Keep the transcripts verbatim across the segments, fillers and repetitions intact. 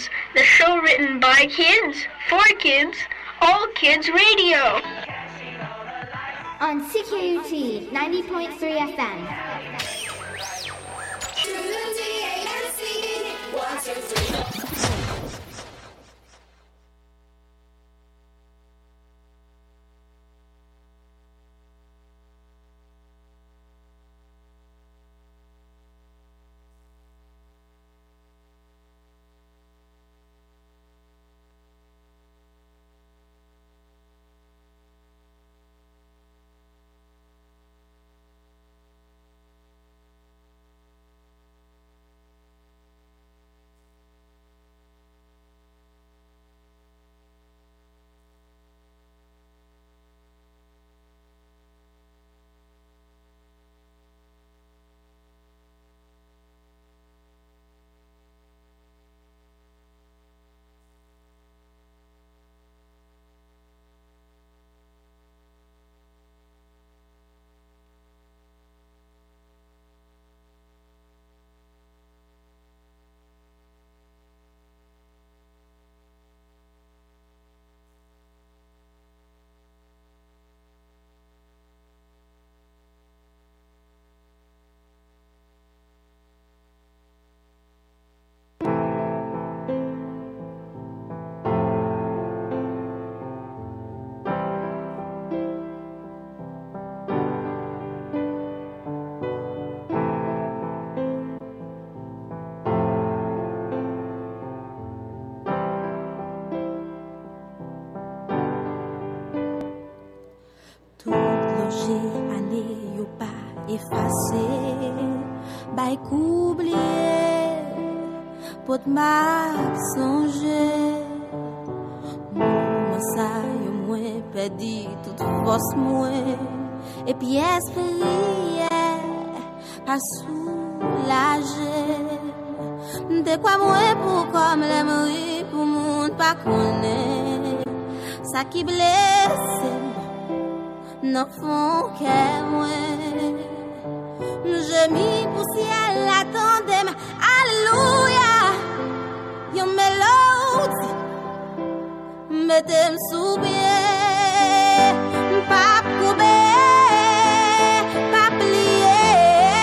Girls, the show written by kids, for kids, all kids radio. On C K U T ninety point three F M. Effacé, bay koublié, pot m'a songé. Moi ça yo moins perdu toute force moins et puis esprit pas soulagé. De quoi moi pour comme l'aimerie pour monde pas connaît ça qui blesse non font que moi. Je mis pour ciel la tandem, alléluia. Yon mélodie, mettez-moi sous pied, pas couper, pas plier.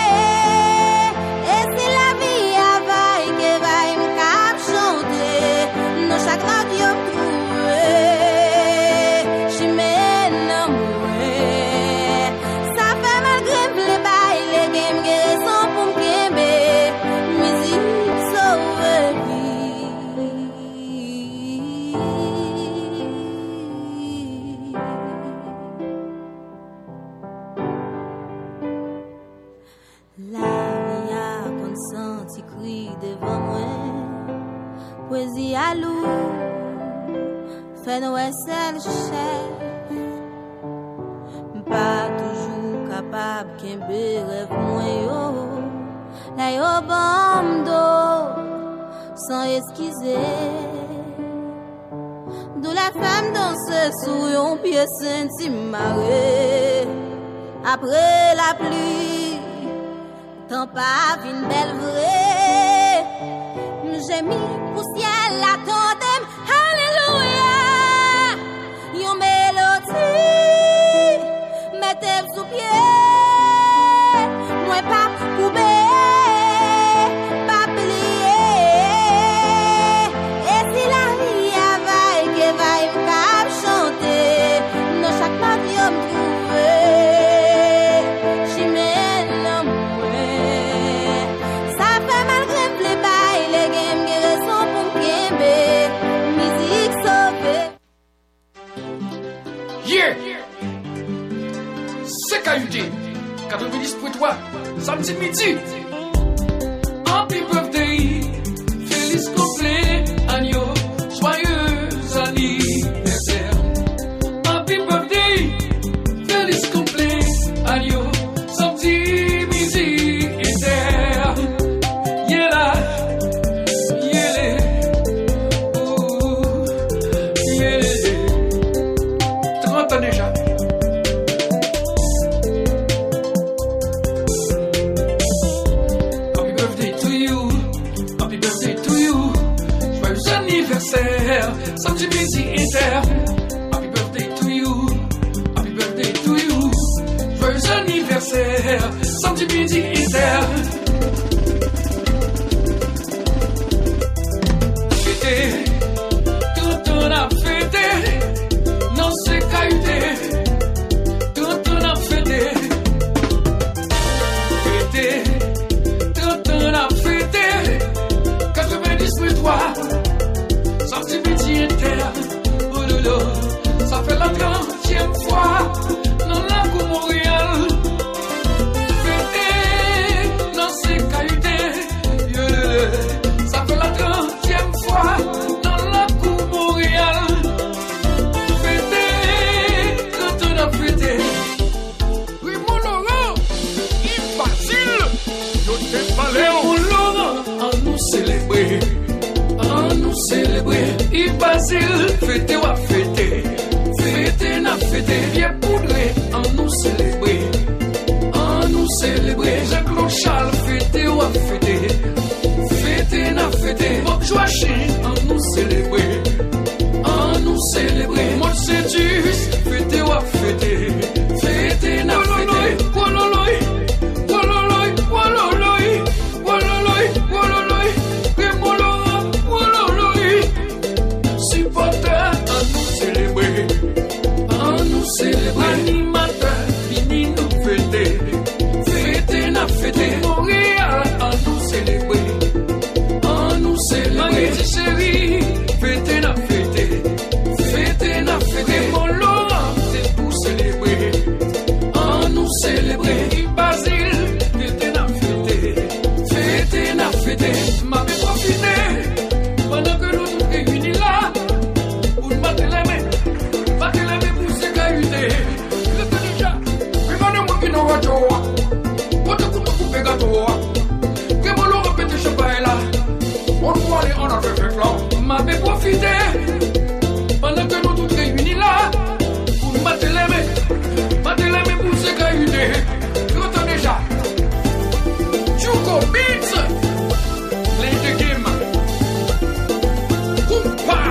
Et si la vie a vaille, que vaille m'cap chanter, nos chagrins qui ont trouvé, j'y mène moi. Ça fait malgré les bails, les games, raison pour m'aimer, musique sauve vie. La vie a consenti cri devant moi, poésie à loup, fait nos celle chef, pas toujours capable qu'un rêve moi yo, la yo bando sans esquiser. D'où la femme danse sous un pied senti marée. Après la pluie, tant pas une belle vraie. J'ai mis pour ciel la tandem, alléluia. Yon mélodie, mettez sous pied. Moi pas couper, pas plier. Et si la vie a vaille, que vaille m'cap chanter, non chaque matin yo m'trouver. J'y mène l'amour. Ça fait malgré les bails, les games, qui raison pour m'aimer. Musique sauvée. Yeah! C'est K U T quatre-vingt-dix point trois, samedi midi. Happy birthday, feliz cumpleaños, joyeux anniversaire. Happy birthday, feliz cumpleaños, samedi midi inter. Yeah là, yeah là, ouh, yeah là. trente ans déjà. Samedi midi inter. Happy birthday to you. Happy birthday to you. Joyeux anniversaire. Samedi midi inter. Fêté. Tout on a fêté. Non c'est cahuté. Tout on a fêté. Fêté. Tout on a fêté. quatre-vingt-dix mille trois. Sorti midi inter, oh lolo, ça fait la trentième fois dans la cour Montréal. Fêté, dans ces cahutés, ça fait la trentième fois dans la cour Montréal. Fêté, quand on a fêté. Oui, mon Laurent, il facile, je t'ai parlé. Mon Laurent, à nous célébrer. Nous célébrer, il Basile, fêter ou à fêter, fêter n'a fêter, bien poudré, en nous célébrer, en nous célébrer, Jacques Charles, fêter ou à fêter, fêter n'a fêter, Bob Joachim, en nous célébrer, en nous célébrer, Mont Sédus, fêter ou à fêter, fêter n'a fêter, Wololoy, Wololoy, Wololoy, Wololoy, Wololoy, célébrer, animateur, fini nous fêter, fêter n'a fêter, Montréal, en nous célébrer, en nous célébrer, chérie, fêter n'a fêter, fêter n'a fêter, mon Laurent, c'est pour célébrer, en nous célébrer, Basile, fêter n'a fêter, fêter n'a fêter, m'avait profité, pendant que nous nous réunis là, pour nous battre les mains. M'avait profité pendant que nous tous réunis là pour nous battre les mains, battre les mains pour se cahuter. Tu entends déjà? Chuko Beats, les deux games. Coupa.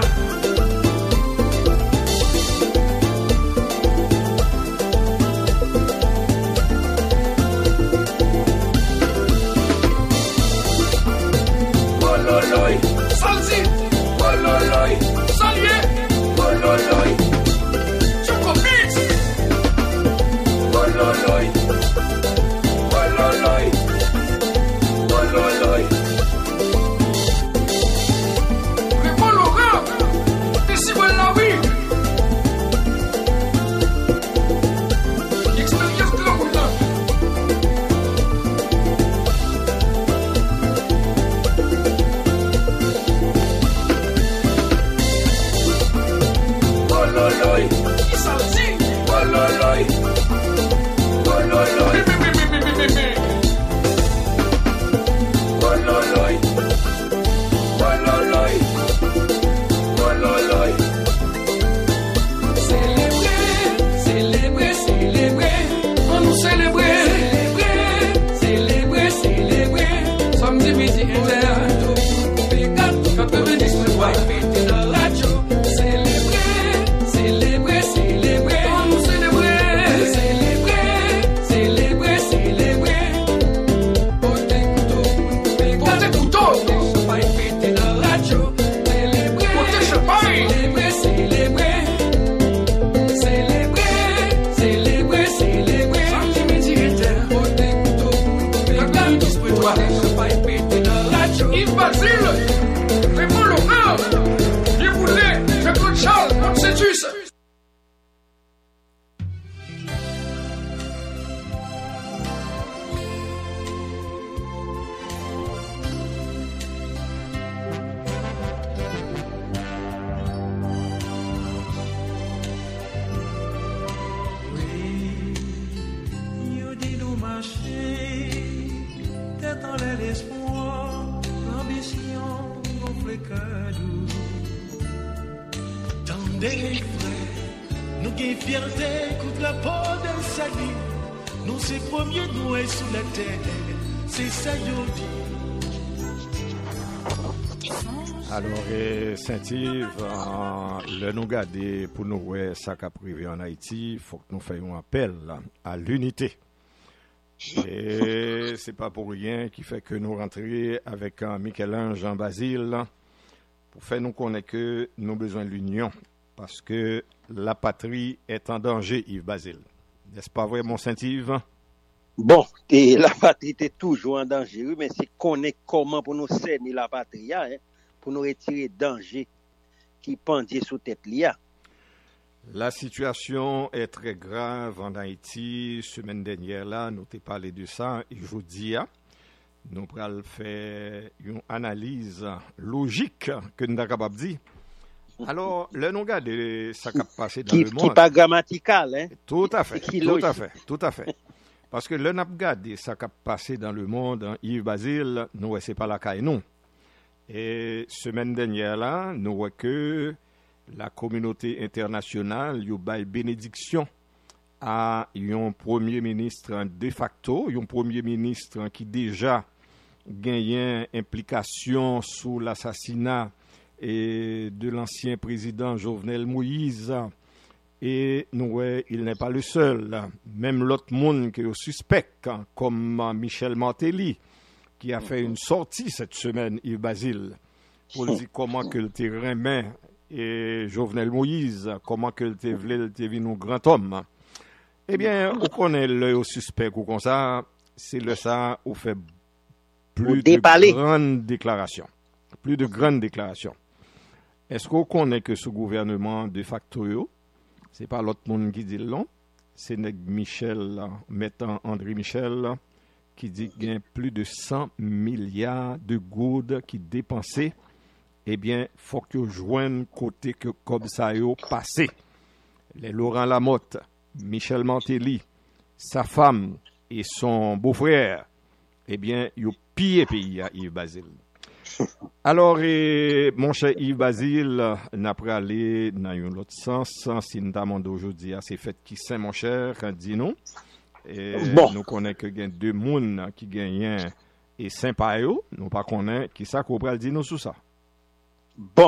Wololoy, Salzi, Wololoy, Salier, Wololoy, Choco Beats, Wololoy, Wololoy, Wololoy. Mais bon Laurent, ici voilà oui. Expérience de la route. Wololoy, Salzi, Wololoy, Wololoy, Wololoy, Wololoy, Wololoy. Célébrer, célébrer, célébrer, on nous célébrer, célébrer, célébrer, célébrer. Samedi midi inter, quatre-vingt-dix mille watts, fêter la radio. Basile, Raymond Laurent, Yéboulet, Jacques Charles, Mont Sédus. Nous qui fierté contre la peau d'un sali, nous c'est premier noué sous la terre, c'est ça yo dit. Alors, eh, Saint-Yves, euh, le nous garder pour nous voir ça qui a privé en Haïti, il faut que nous fassions appel là, à l'unité. Et c'est pas pour rien qui fait que nous rentrions avec un Michel-Ange Jean Basile pour faire nous connaître que nous avons besoin de l'union parce que la patrie est en danger, Yves Basile. N'est-ce pas vrai, mon Saint-Yves? Bon, et la patrie est toujours en danger, oui, mais c'est qu'on est comment pour nous saigner la patrie, hein, pour nous retirer danger qui pendait sous tête liа. La situation est très grave en Haïti. Semaine dernière, là, nous t'ai parlé de ça. Et je dis, nous allons faire une analyse logique que nous sommes capables de dire. Alors, le nom de ça qui a passé dans qui, le monde. Qui n'est pas grammatical, hein? Tout à fait, qui tout logique. à fait, tout à fait. Parce que le n'a regardé ça qui a passé dans le monde, hein, Yves Basile, nous, c'est pas la caille, non. Et semaine dernière, là, nous voyons que la communauté internationale a bail bénédiction à un premier ministre de facto, un premier ministre qui déjà gagné implication sous l'assassinat et de l'ancien président Jovenel Moïse. Et nous, il n'est pas le seul. Même l'autre monde qui est suspect, comme Michel Martelly, qui a fait une sortie cette semaine, Yves Basile, pour dire comment que le terrain main et Jovenel Moïse, comment que le voulait devenir un grand homme. Eh bien, on connaît le suspect ou comme ça, c'est le ça, on fait plus de grandes déclarations. Plus de grandes déclarations. Est-ce qu'on connaît que ce gouvernement de facto, c'est pas l'autre monde qui dit non, c'est Michel, mettant André Michel, qui dit qu'il y a plus de cent milliards de gouttes qui dépensés. Eh bien, il faut que vous joignent côté que comme ça yo passé. Les Laurent Lamotte, Michel Martelly, sa femme et son beau-frère, eh bien, ils ont pillé pays à Yves Basile. Alors, eh, mon cher Yves Basile, n'a pas allé dans un autre sens. Si nous demandons aujourd'hui à ces fêtes qui sont, mon cher, dit non. Et bon. Nous connaissons que il y a deux personnes qui gagnent et sympa, nous pas connaissons qui ça qu'on peut dire nous sur ça. Bon,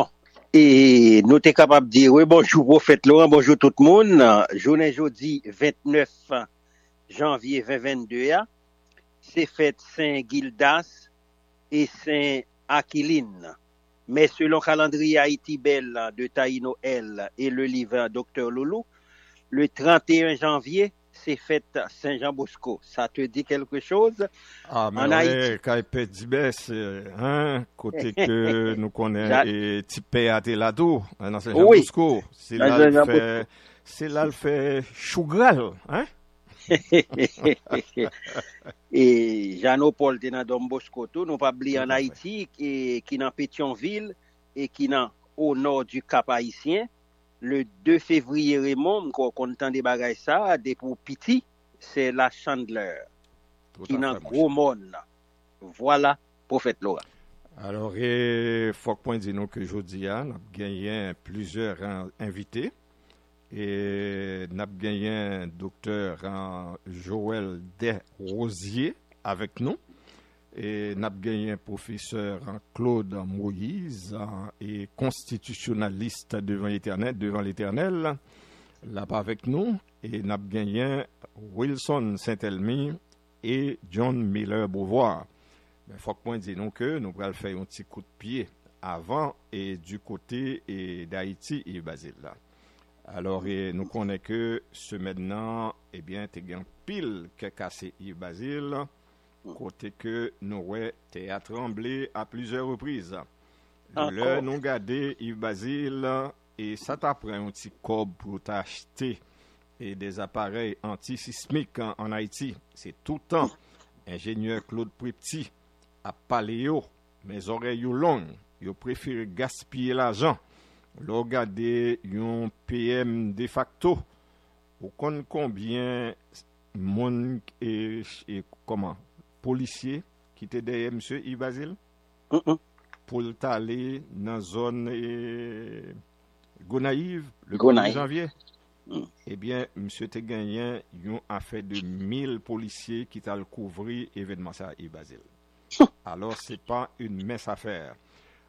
et nous sommes capables de dire, oui, bonjour, prophète Laurent, bonjour tout le monde. Journée jeudi vingt-neuf janvier deux mille vingt-deux, c'est fête Saint-Gildas et Saint-Aquiline. Mais selon le calendrier Haïti Belle de Taïno L et le livre Docteur Loulou, le trente et un janvier, c'est fête Saint-Jean-Bosco. Ça te dit quelque chose? Ah, mais en Haïti. Quand il dit, hein, côté que nous connaissons, et Tipé à Telado, dans Saint-Jean-Bosco, c'est là le fait, c'est là le fait Chougral, hein? Et Jean-Paul de Don Bosco, tout, nous pas oublier en Haïti, qui est dans Pétionville, et qui est au nord du Cap Haïtien. Le deux février, Raymond, quand on entend des bagages ça, des pour Piti, c'est la Chandeleur, qui est un gros monde. Voilà, prophète Laurent. Alors, il faut point dire que aujourd'hui, on a gagné plusieurs invités. Et nous avons gagné un docteur Joël Desrosiers avec nous. Et nous avons gagné un professeur Claude Moïse et constitutionnaliste devant l'Éternel, devant l'Éternel, là-bas avec nous. Et nous avons gagné Wilson Saint-Elmy et John Miller Beauvoir. Il faut qu'on dise que nous allons faire un petit coup de pied avant et du côté et d'Haïti et Basile. Alors, et nous connaissons que ce maintenant, eh bien, tu as pile qui a cassé Yves Basile. Côté que nous avons théâtre tremblé à plusieurs reprises. Le nous gardé Yves Basile et ça t'apprend un petit cob pour t'acheter et des appareils antisismiques en, en Haïti. C'est tout le temps. Ingénieur Claude Pripti à Paléo, mes oreilles longues, il préfère gaspiller l'argent. Le regarder un P M de facto. Vous connaissez combien monde et, et comment policiers qui étaient derrière M. Yves Basile uh-uh. pour aller dans la zone eh, Gonaïve le premier janvier. Uh-huh. Eh bien, M. te gagné une affaire de mille policiers qui t'a couvert l'événement ça Yves Basile. Uh-huh. Alors, ce n'est pas une mince affaire.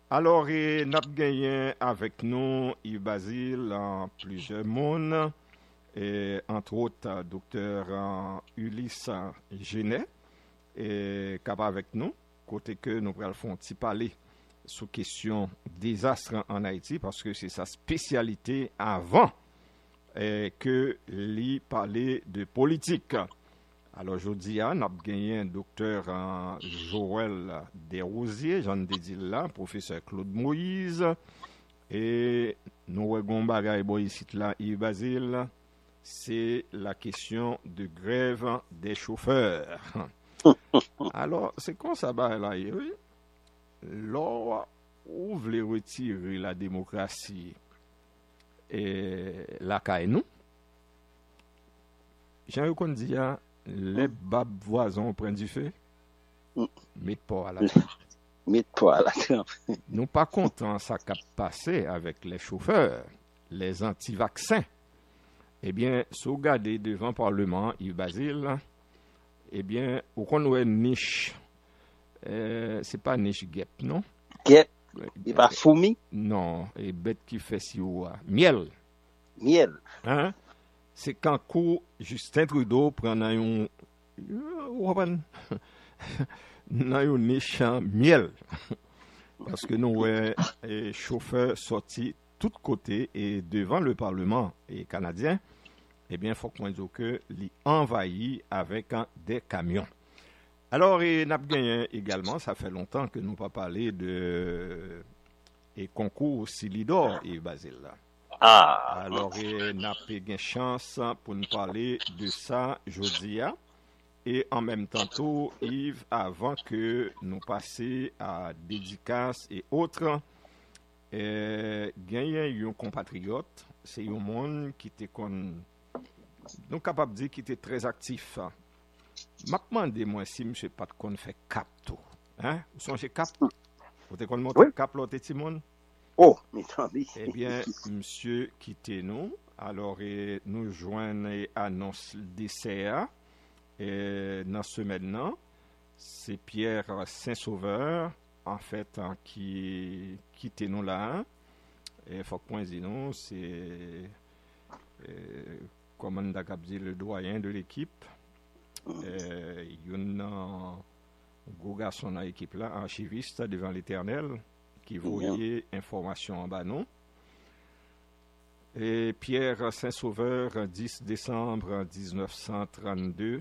Alors, et nous avons gagné avec nous Yves Basile en plusieurs mondes, et entre autres, docteur Ulysse Genet, est capable avec nous, côté que nous allons faire un petit parler sur question désastre en Haïti, parce que c'est sa spécialité avant et que lui parler de politique. Alors, aujourd'hui, on a gagné un docteur uh, Joël Desrosiers, j'en ai dit là, professeur Claude Moïse, et nous avons bagay boy ici là, Yves Basile, c'est la question de grève des chauffeurs. Alors, c'est quoi ça va là, oui? Là, où voulez retirer la démocratie et la caille nous? J'ai qu'on dit, les babes voisins prennent du feu, mettez pas à la trappe. Mettez pas à la trappe. Nous pas contents ça qui a passé avec les chauffeurs, les anti-vaccins. Eh bien, si vous regardez devant le Parlement, Yves Basile, eh bien, au qu'on a une niche, euh, c'est pas niche guêpe, non? Guêpe, il pas fourmi? Non, et bête qui fait si ou miel. Miel. Hein? C'est quand coup Justin Trudeau prend un un niche miel. Parce que nous, ouais, les chauffeurs sortis tous côtés et devant le Parlement et canadien, eh bien, il faut qu'on dise que les envahit avec hein, des camions. Alors, et n'a gagné également, ça fait longtemps que nous pas parlé de et concours Silidor et Basile là. Ah. Alors, et n'a pas gagné chance pour nous parler de ça aujourd'hui. Et en même temps, tout, Yves, avant que nous passions à dédicaces et autres, euh, gagné un compatriote, c'est un monde qui était con, nous capable de dire qu'il était très actif. M'a demandé moi si monsieur pas qu'on fait cap tout, hein? Vous songez cap? Vous te qu'on monte Oui. cap l'autre petit monde? Oh, mais attendez. Eh bien, monsieur quittez nous. Alors, et nous joignons et annonce le décès. Et dans ce maintenant, c'est Pierre Saint-Sauveur, en fait, hein, qui quitte nous là. Et faut qu'on dise non, c'est euh, comme on a dit le doyen de l'équipe. Il y a un gros garçon dans l'équipe là, archiviste devant l'Éternel, qui voyait information en bas non. Et Pierre Saint-Sauveur, dix décembre dix-neuf cent trente-deux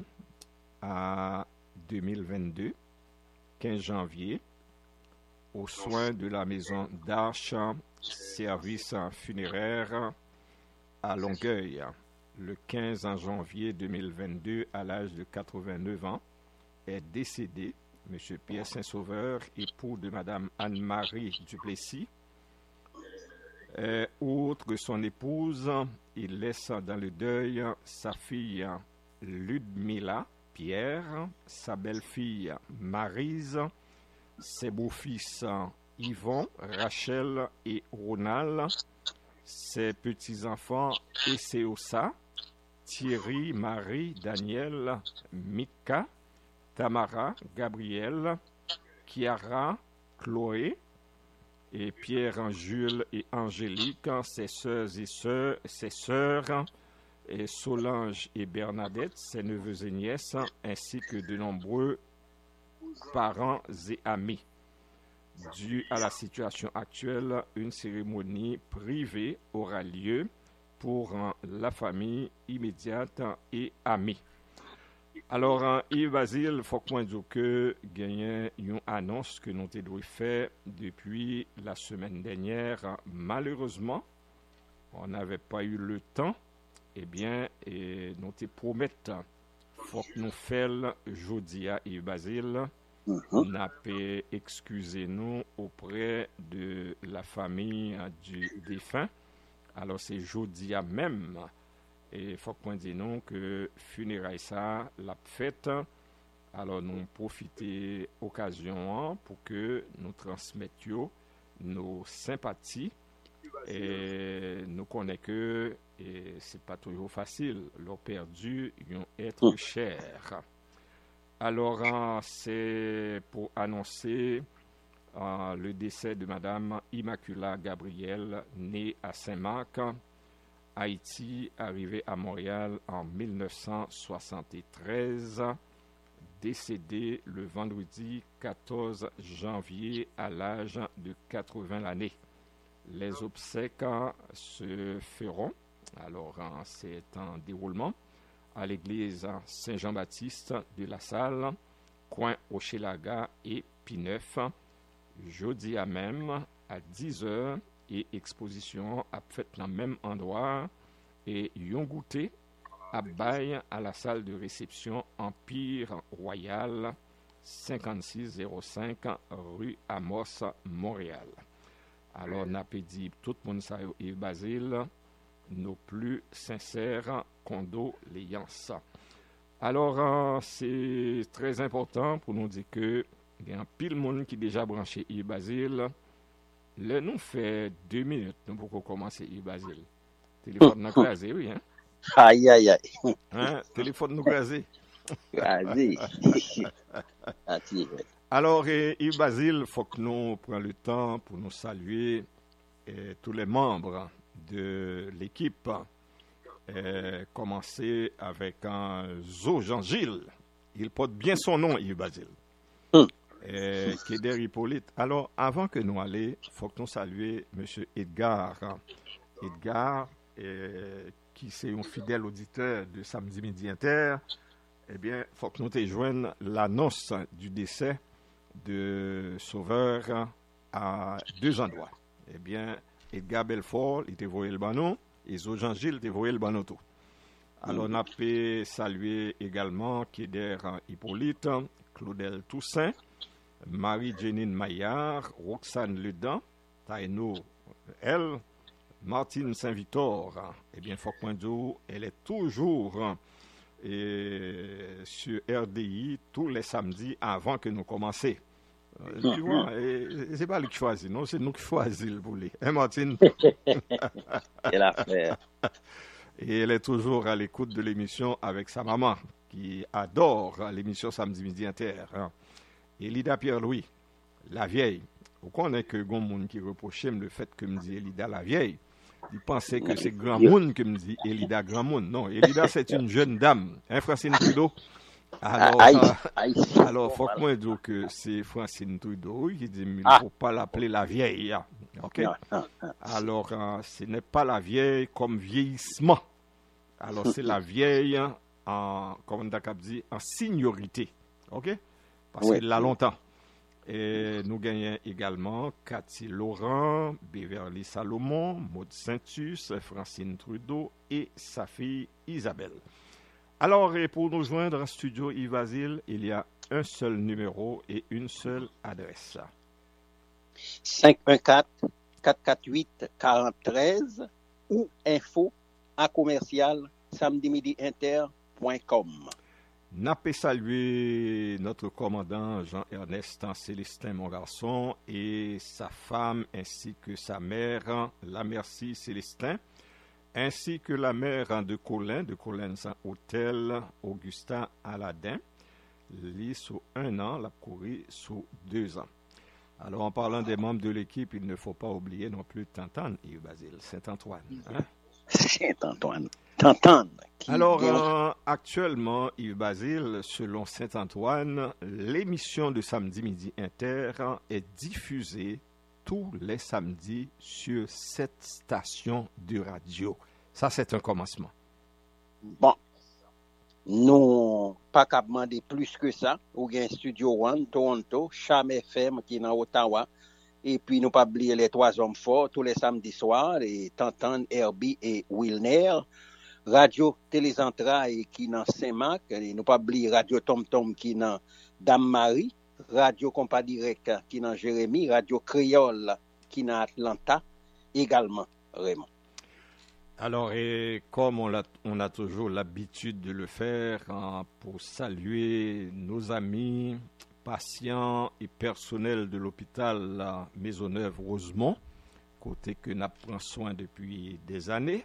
à deux mille vingt-deux, quinze janvier, aux soins de la maison d'Arche, service funéraire à Longueuil, le quinze janvier deux mille vingt-deux, à l'âge de quatre-vingt-neuf ans, est décédé M. Pierre Saint-Sauveur, époux de Mme Anne-Marie Duplessis. Euh, outre son épouse, il laisse dans le deuil sa fille Ludmila Pierre, sa belle-fille Maryse, ses beaux-fils Yvon, Rachel et Ronald, ses petits-enfants Esséosa, Thierry, Marie, Daniel, Mika, Tamara, Gabriel, Chiara, Chloé, et Pierre, Jules et Angélique, ses sœurs et sœurs, ses sœurs, et Solange et Bernadette, ses neveux et nièces, ainsi que de nombreux parents et amis. Dû à la situation actuelle, une cérémonie privée aura lieu pour la famille immédiate et amis. Alors, Yves Basile, il faut qu'on dise que gagne une annonce que nous devons faire depuis la semaine dernière. Malheureusement, on n'avait pas eu le temps. Eh bien, et nous te promettons, il faut que nous fassions jeudi à Yves Basile. On a pu excuser nous auprès de la famille du défunt. Alors, c'est jeudi à même. Et il faut qu'on dise non que funérailles ça, la fête. Alors, nous profitons occasion pour que nous transmettions nos sympathies. Et nous connaissons que et c'est pas toujours facile. Leur perdu, ils ont être cher. Alors, c'est pour annoncer euh, le décès de Madame Immacula Gabriel, née à Saint-Marc, Haïti, arrivée à Montréal en mille neuf cent soixante-treize, décédée le vendredi quatorze janvier à l'âge de quatre-vingts années. Les obsèques se feront, alors c'est en déroulement, à l'église Saint-Jean-Baptiste de la Salle, coin Hochelaga et Pineuf, jeudi à même à dix heures, et exposition à fait dans le même endroit, et yon goûté à bail à la salle de réception Empire Royal, cinquante-six zéro cinq rue Amos, Montréal. Alors, n'a pas dit tout le monde ça Yves Basile, nos plus sincères condoléances. Alors, euh, c'est très important pour nous dire que il y a un pile monde qui déjà branché Yves Basile. Le nous fait deux minutes, nous pouvons commencer Yves Basile. Téléphone nous crasé, oui, hein? Aïe, aïe, aïe. Hein? Téléphone nous crasé. Vas-y. Alors, eh, Yves Basile, il faut que nous prenions le temps pour nous saluer eh, tous les membres de l'équipe. Eh, commencer avec un Zo Jean-Gilles. Il porte bien son nom, Yves Basile. Mm. Eh, Kéder Hippolyte. Alors, avant que nous allions, il faut que nous saluions M. Edgar. Edgar, eh, qui est un fidèle auditeur de Samedi Midi Inter. Eh bien, il faut que nous te joignions l'annonce du décès de Sauveur à deux endroits. Eh bien, Edgar Belfort, il était voyé le banon, et Zo Jean-Gilles, il était voyé le banon tout. Alors, on a pu saluer également Kéder Hippolyte, Claudel Toussaint, Marie-Jénine Maillard, Roxane Ledan, Taïno, elle, Martine Saint-Victor. Eh bien, faut que dire, elle est toujours et, sur R D I tous les samedis avant que nous commencions. Euh, tu vois, c'est pas lui qui choisit, non, c'est nous qui choisissons pour lui. Hein, Martine? C'est l'affaire. Et elle est toujours à l'écoute de l'émission avec sa maman, qui adore l'émission Samedi Midi Inter. Hein. Et Lida Pierre-Louis, la vieille. Vous connaissez que grand monde qui reprochait le fait que me dit Elida la vieille. Il pensait que c'est grand monde qui me dit Elida grand monde. Non, Elida c'est une jeune dame. Hein, Francine Trudeau? Alors, aïe, euh, aïe, alors faut que moi dire que c'est Francine Trudeau qui dit il ne faut pas l'appeler la vieille. Ok? Alors, euh, ce n'est pas la vieille comme vieillissement. Alors, c'est la vieille en, comme on a dit, en seniorité. Ok? Parce oui. qu'il l'a longtemps. Et nous gagnons également Cathy Laurent, Beverly Salomon, Maud Saintus, Francine Trudeau et sa fille Isabelle. Alors, et pour nous joindre en studio Yves Basile, il y a un seul numéro et une seule adresse. cinq un quatre, quatre quatre huit, quatre zéro un trois ou info à commercial samedi midi inter point com. N'a pas salué notre commandant Jean-Ernest Célestin, mon garçon, et sa femme ainsi que sa mère, la Merci Célestin, ainsi que la mère de Colin, de Colin Hôtel, Augustin Aladin, lui sous un an, la courue sous deux ans. Alors, en parlant des membres de l'équipe, il ne faut pas oublier non plus Tantan Yves Basile, Saint-Antoine. Hein? Saint-Antoine. Tantan. Alors, euh, actuellement, Yves Basile, selon Saint-Antoine, l'émission de Samedi Midi Inter est diffusée tous les samedis sur cette station de radio. Ça, c'est un commencement. Bon. Nous, pas qu'à demander plus que ça. Ou bien Studio One, Toronto, Cham F M qui est dans Ottawa. Et puis, nous pas oublier les trois hommes forts tous les samedis soirs, et Tantan, Herbie et Wilner. Radio Télécentraille qui est dans Saint-Marc. Et nous pas oublier Radio Tom Tom qui est dans Dame-Marie. Radio Compas Direct qui est dans Jérémie. Radio Créole qui est dans Atlanta. Également, Raymond. Alors, et comme on a, on a toujours l'habitude de le faire, hein, pour saluer nos amis, patients et personnels de l'hôpital Maisonneuve-Rosemont, côté que nous prenons soin depuis des années.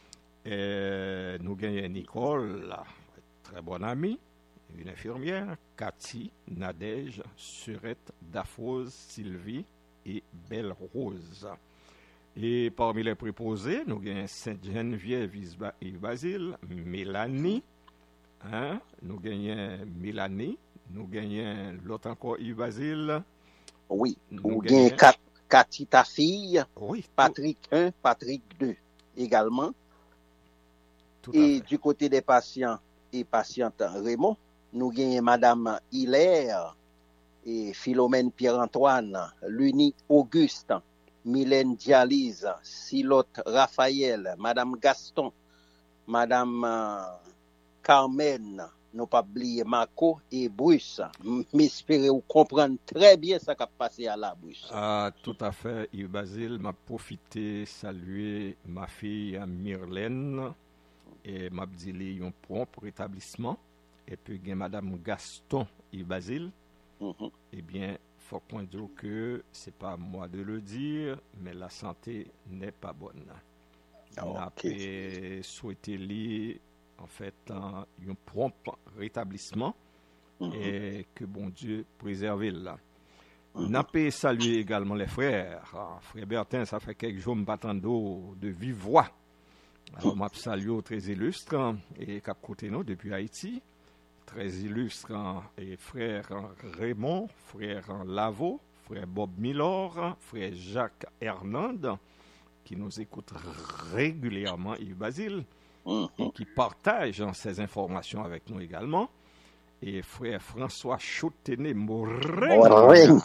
Et nous gagnons Nicole, très bonne amie, une infirmière, Cathy, Nadège, Surette, Dafose, Sylvie et Belle Rose. Et parmi les préposés, nous avons Sainte-Geneviève et Basile, Mélanie, hein? Nous avons Mélanie, nous avons l'autre encore Yves Basile. Oui, nous nous avons Cathy, ta fille, oui, Patrick un, Patrick deux également. Tout et du côté des patients et patientes Raymond, nous avons Madame Hilaire et Philomène Pierre-Antoine, Luni Auguste, Mylène Dialyse, Silotte Raphaël, Madame Gaston, Madame euh, Carmen, nous pas oublier Marco et Bruce. M'espérer ou comprendre très bien ce qui a passé à la Bruce. Ah, tout à fait, Yves Basile m'a profité saluer ma fille Myrlène et m'a dit un prompt rétablissement. Et puis il y a Madame Gaston Yves Basile. Mm-hmm. Eh bien, faut qu'on dise que c'est pas à moi de le dire, mais la santé n'est pas bonne. On a okay. souhaité lui en fait un, un prompt rétablissement mm-hmm. et que bon Dieu préserve là. Mm-hmm. N'a pas salué également les frères. Ah, frère Bertin, ça fait quelques jours m'attendons de vive voix. Alors m'a salué très illustre et cap côté nous depuis Haïti. Très illustre et frère Raymond, frère Lavo, frère Bob Milor, frère Jacques Hernande, qui nous écoute régulièrement, Yves Basile, mm-hmm. et qui partage ces informations avec nous également, et frère François Chautené Morin,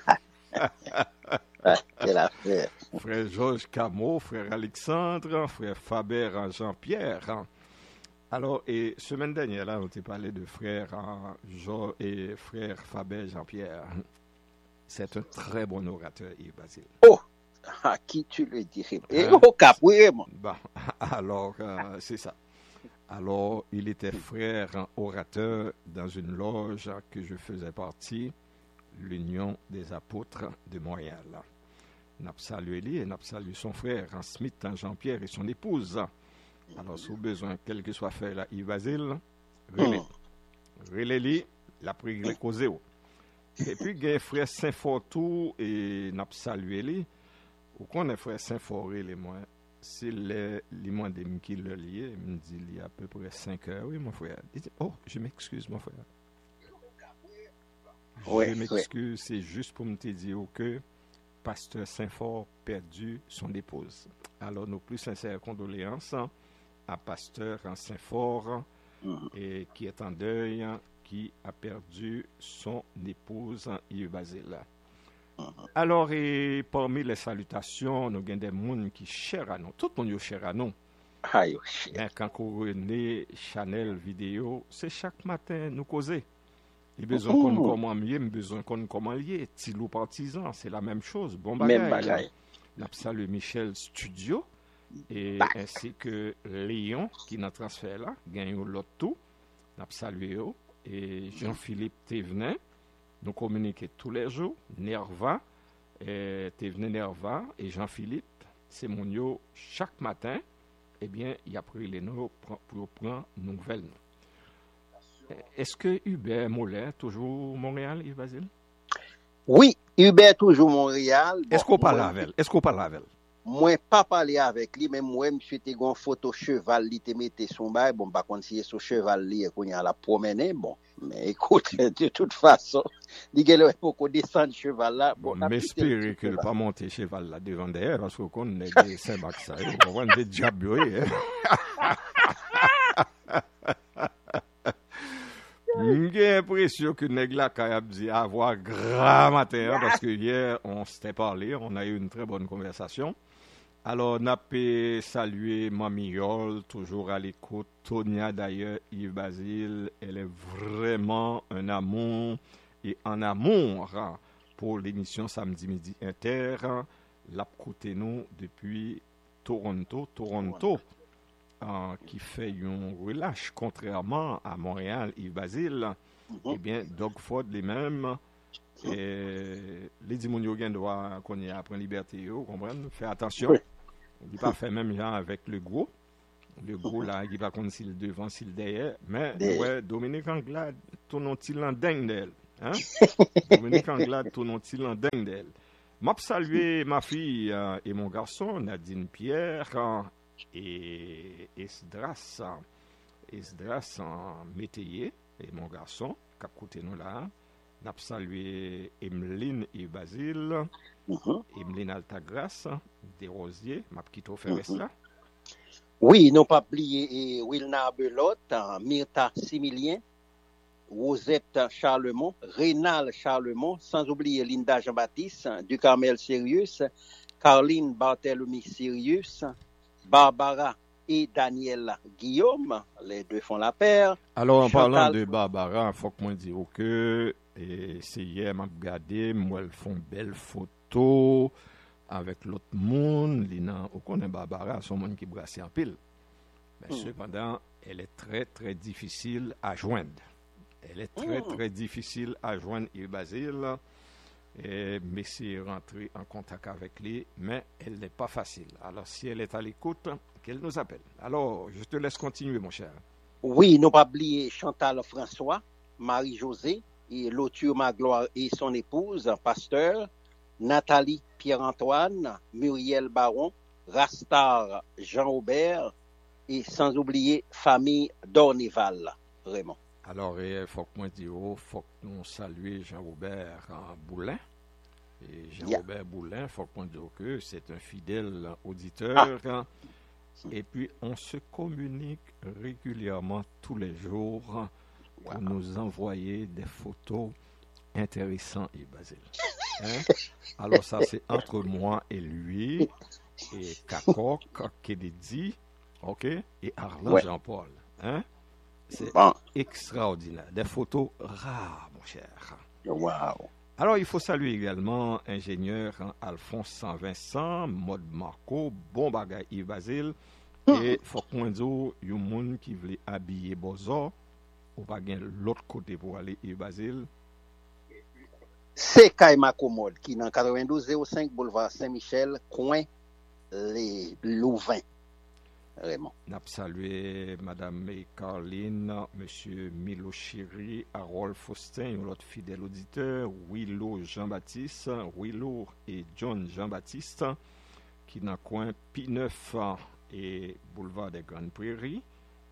frère Georges Camo, frère Alexandre, frère Faber Jean-Pierre. Alors, et semaine dernière, là, on t'a parlé de frère hein, Jean et frère Faber Jean-Pierre. C'est un très bon orateur, Yves Basile. Oh, à qui tu le dirais? Et hein? Au cap, oui, moi. Bon, alors, euh, c'est ça. Alors, il était frère orateur dans une loge que je faisais partie, l'Union des Apôtres de Montréal. N'a salué lui et n'a salué son frère, en Smith, Jean-Pierre et son épouse. Alors, si vous avez besoin, quel que soit fait là, Yves Basile, relais. Relais-lui, la prière les causé. Et puis, il y a frère Saint-Fortou et n'a salué lui. Ou qu'on est frère Saint-Foré, les moi, c'est les mois de qui le lié, il me dit il y a à peu près cinq heures. Oui, mon frère. Il dit, oh, je m'excuse, mon frère. Oui, je m'excuse, oui. C'est juste pour me dire que pasteur Saint-Fort perdu son épouse. Alors, nos plus sincères condoléances à pasteur Saint-Fort mm-hmm. et qui est en deuil, qui a perdu son épouse Yves Basile. Mm-hmm. Alors, et parmi les salutations, nous avons des gens qui chèrent à nous. Tout le monde est cher à nous. Aïe, mais quand on renaît Chanel vidéo, c'est chaque matin nous causer. Il besoin qu'on nous comment mieux, besoin qu'on nous comment lier. Tilou partisan, c'est la même chose. Bon bagaille. Nous saluons Michel Studio et bah. ainsi que Léon qui n'a transfert là, gagne l'autre tout. Nous saluons et Jean-Philippe Thévenin. Nous communiquons tous les jours. Nerva, Thévenin Nerva et Jean-Philippe, c'est mon yo chaque matin. Eh bien, il a pris les noms pour prendre nouvelles. Est-ce que Hubert Moller, toujours Montréal, Yves Basile? Oui, Hubert, toujours Montréal. Est-ce qu'on parle avec elle? Est-ce qu'on parle avec elle? Moi, pas parler avec lui, mais moi, je suis une photo cheval, il te mettait son bail. Bon, par contre, si c'est son cheval, il qu'on a la promener, bon. Mais écoute, de toute façon, il y a beaucoup de descendre cheval là. Bon, m'espérer qu'il ne pas monter cheval là devant derrière, parce qu'on est des Saint-Max, ça, on va des diables. J'ai l'impression que Negla a dit avoir grand matin, parce que hier, on s'était parlé, on a eu une très bonne conversation. Alors, on a pu saluer Mamie Yol, toujours à l'écoute. Tonia, d'ailleurs, Yves Basile, elle est vraiment un amour et un amour pour l'émission Samedi Midi Inter. L'a côté nous depuis Toronto, Toronto, euh, qui fait un relâche, contrairement à Montréal, Yves Basile. Mm-hmm. Eh bien, Doug Ford, les mêmes. Et les dimonio gen doit qu'on y apprend liberté, vous comprenez? Fais attention. Oui. Il pas fait même genre avec le gros. Le gros là, qui va contre s'il devant, s'il derrière. Mais, Derrière. ouais, Dominique Anglade, tournon-il en dingue d'elle. Hein? Dominique Anglade, tournon-il en dingue d'elle. M'a salué ma fille euh, et mon garçon, Nadine Pierre euh, et Esdras, euh, Esdras en métayer, et mon garçon, qui a côté nous là. N'a salué Emeline et Basile, Mhm. Emeline Altagras, Desrosiers, m'a quitté Ferres là. Oui, non pas oublier et Wilna Belotte, euh, Myrta Similien, Rosette Charlemont, Rénal Charlemont, sans oublier Linda Jean-Baptiste, du Carmel Sirius, Carline Barthélemy Sirius, Barbara et Daniel Guillaume, les deux font la paire. Alors, en Chantal- parlant de Barbara, il faut que moi dise que et c'est hier, m'a regardé, moi, elles font belles photos avec l'autre monde. Lina, on connaît Barbara, son monde qui brasse en pile. Mais Mm. cependant, elle est très, très difficile à joindre. Elle est très, Mm. très difficile à joindre Yves Basile. Et Messi est rentré en contact avec lui, mais elle n'est pas facile. Alors, si elle est à l'écoute, qu'elle nous appelle. Alors, je te laisse continuer, mon cher. Oui, non pas oublier Chantal François, Marie-Josée et Lothur Magloire et son épouse, Pasteur, Nathalie Pierre-Antoine, Muriel Baron, Rastar Jean-Aubert et sans oublier famille Dorneval, Raymond. Alors, il faut que moi dise, il faut que nous saluions Jean-Robert Boulin. Et Jean-Robert Boulin, il faut que moi dise que c'est un fidèle auditeur. Ah. Et puis, on se communique régulièrement tous les jours pour Wow. nous envoyer des photos intéressantes et Basile. Hein? Alors, ça, c'est entre moi et lui, et Kakok, Kennedy, ok, et Arlan Ouais. Jean-Paul. Hein? C'est Bon, extraordinaire. Des photos rares, mon cher. wow. Alors, il faut saluer également ingénieur hein, Alphonse Saint-Vincent, Maud Marco, bon bagay Yves Basile, et faut qu'on dise, il y a un monde qui veut habiller Bozo, ou pas gen l'autre côté pour aller Yves Basile. C'est Kaima Commode qui dans quatre-vingt-douze zéro cinq boulevard Saint-Michel, coin les Louvains. Raymond. N'a salué Madame May Carline, Monsieur Milo Chéri, Harold Faustin, l'autre fidèle auditeur, Willow Jean-Baptiste, Willow et John Jean-Baptiste, qui dans le coin P neuf et boulevard des Grandes Prairies.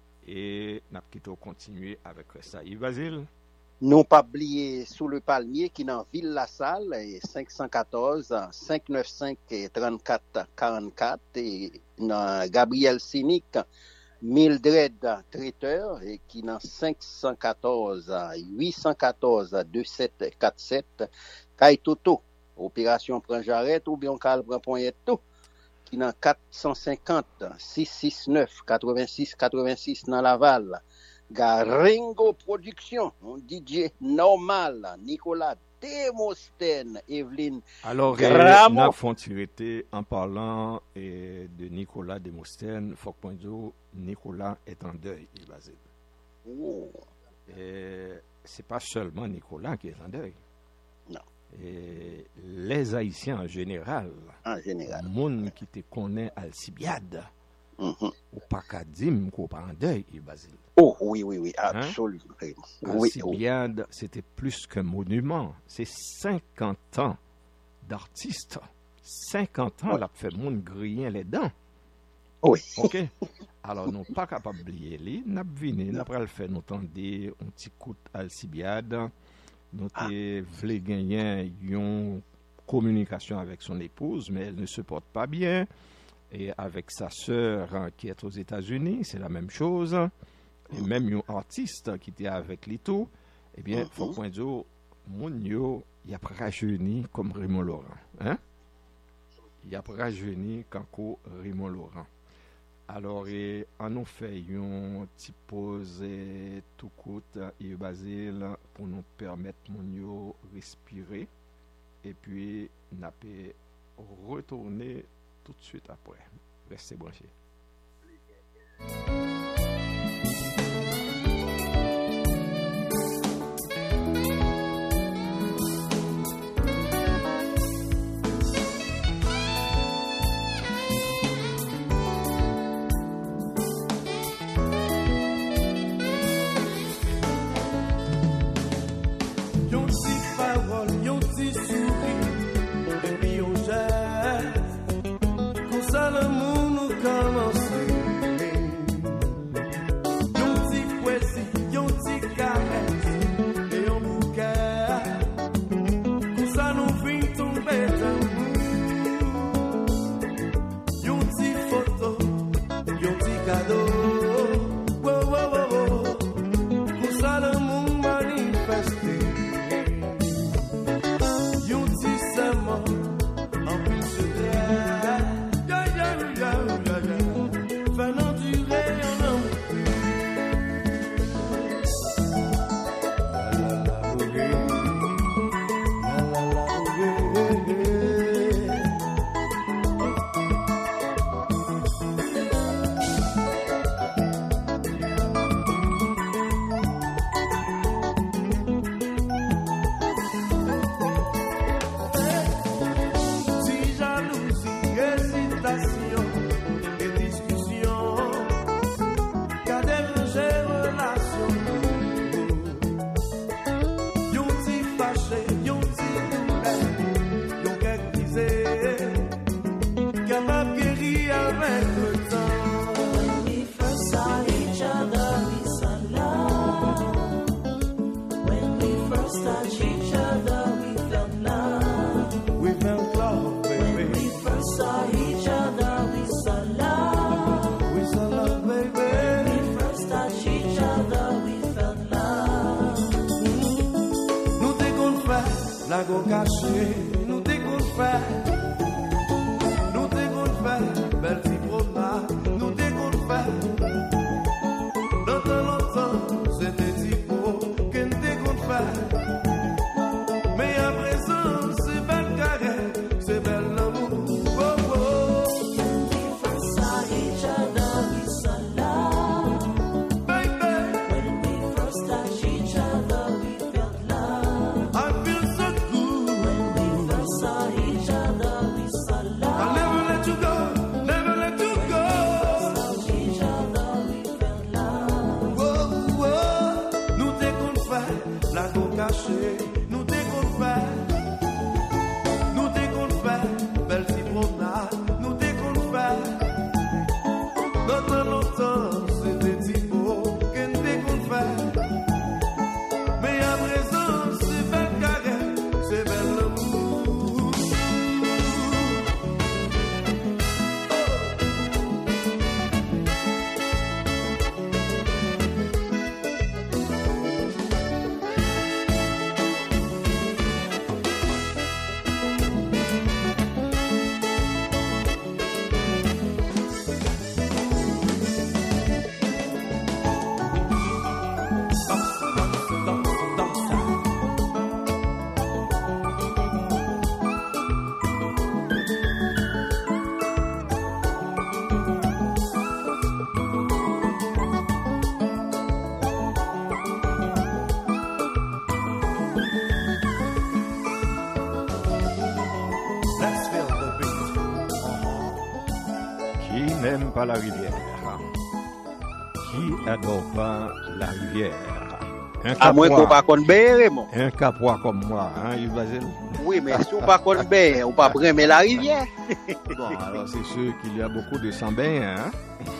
Et n'a quitté continuer avec ça. Yves Basile. Non pas oublier sous le palmier qui dans Ville La Salle et cinq cent quatorze cinq cent quatre-vingt-cinq trente-quatre quarante-quatre et dans Gabriel Cynic Mildred Traiteur et qui dans cinq cent quatorze huit cent quatorze vingt-sept quarante-sept Kay Toto opération prend jarrette ou bien cal prend point tout qui dans quatre cent cinquante six cent soixante-neuf quatre-vingt-six quatre-vingt-six dans Laval. Garingo Production, D J Normal, Nicolas Demostène, Evelyne Alors, Gramo. nous avons tiré en parlant eh, de Nicolas Demostène. Faut que nous Nicolas est en deuil, Yves Basile. Oh, Et c'est pas seulement Nicolas qui est en deuil. Non. Et les Haïtiens en général, en général. le monde qui te connaît Alcibiade, Mhm. ou pas qu'à dire qu'on pas en deuil, Yves Basile. Oh, oui, oui, oui, absolument. Oui, oui. Alcibiade, c'était plus qu'un monument. C'est cinquante ans d'artiste. cinquante ans, Ouais. il a fait monde griller les dents. Oui. OK? Alors, nous pas capable d'oublier lui. Nous avons venu, nous avons fait nous tendre un petit coup d'Alcibiade. Nous avons voulu gagner une communication avec son épouse, mais elle ne se porte pas bien. Et avec sa sœur hein, qui est aux États-Unis, c'est la même chose. Et même un artiste qui était avec lui tout, eh bien, il Mhm. faut qu'on dise, mon yo, il a rajeuni comme Raymond Laurent. Hein? Il a rajeuni comme Raymond Laurent. Alors, et, on nous fait une petite pause et tout coûte et Basile pour nous permettre mon yo respirer. Et puis, on peut retourner tout de suite après. Restez branchés. go caché, nous te qu'on fait. Nous te qu'on fait, belle petite promenade, nous te qu'on fait. Longtemps, longtemps, c'était Tipo que nous te qu'on fait. Mais à présent, c'est belle carré, c'est belle l'amour. Oh, oh. Nous t'écoute faire, nous t'écoute faire, belle petite promenade, nous t'écoute faire. Longtemps, longtemps, c'était Tipo que nous t'écoute faire. Mais à présent, c'est belle carré, c'est belle l'amour. Qui n'aime pas la rivière? Qui adore pas la rivière? Un À moins qu'on capois, pas qu'on bére, mon. un capois comme moi, hein, Yves Basile? Oui, mais si on pas qu'on bére, on pas prendre la rivière. Bon, alors c'est sûr qu'il y a beaucoup de sans-bain, hein?